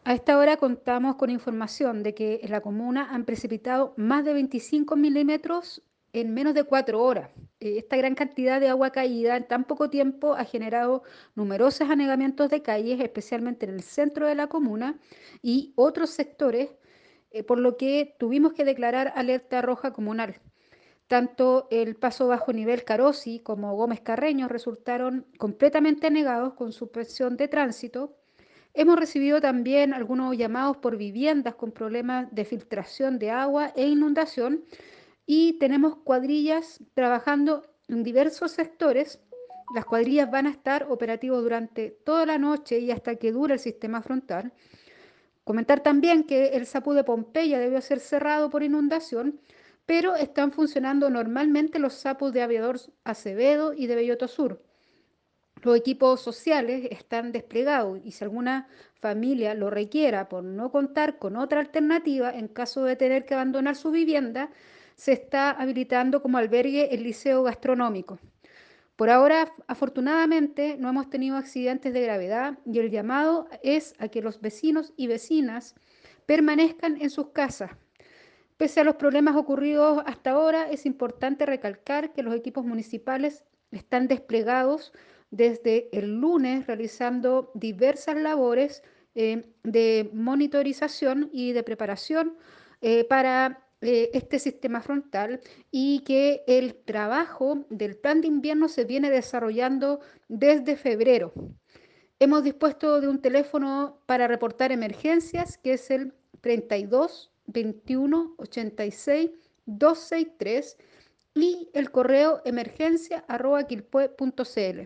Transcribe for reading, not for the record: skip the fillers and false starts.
A esta hora contamos con información de que en la comuna han precipitado más de 25 milímetros en menos de 4 horas. Esta gran cantidad de agua caída en tan poco tiempo ha generado numerosos anegamientos de calles, especialmente en el centro de la comuna y otros sectores, por lo que tuvimos que declarar alerta roja comunal. Tanto el paso bajo nivel Carosi como Gómez Carreño resultaron completamente anegados con suspensión de tránsito. Hemos recibido también algunos llamados por viviendas con problemas de filtración de agua e inundación y tenemos cuadrillas trabajando en diversos sectores. Las cuadrillas van a estar operativas durante toda la noche y hasta que dure el sistema frontal. Comentar también que el SAPU de Pompeya debió ser cerrado por inundación, pero están funcionando normalmente los SAPUs de Aviador Acevedo y de Belloto Sur. Los equipos sociales están desplegados y si alguna familia lo requiera por no contar con otra alternativa en caso de tener que abandonar su vivienda, se está habilitando como albergue el liceo gastronómico. Por ahora, afortunadamente, no hemos tenido accidentes de gravedad y el llamado es a que los vecinos y vecinas permanezcan en sus casas. Pese a los problemas ocurridos hasta ahora, es importante recalcar que los equipos municipales están desplegados desde el lunes realizando diversas labores de monitorización y de preparación para este sistema frontal y que el trabajo del plan de invierno se viene desarrollando desde febrero. Hemos dispuesto de un teléfono para reportar emergencias, que es el 32 21 86 263 y el correo emergencia@quilpue.cl.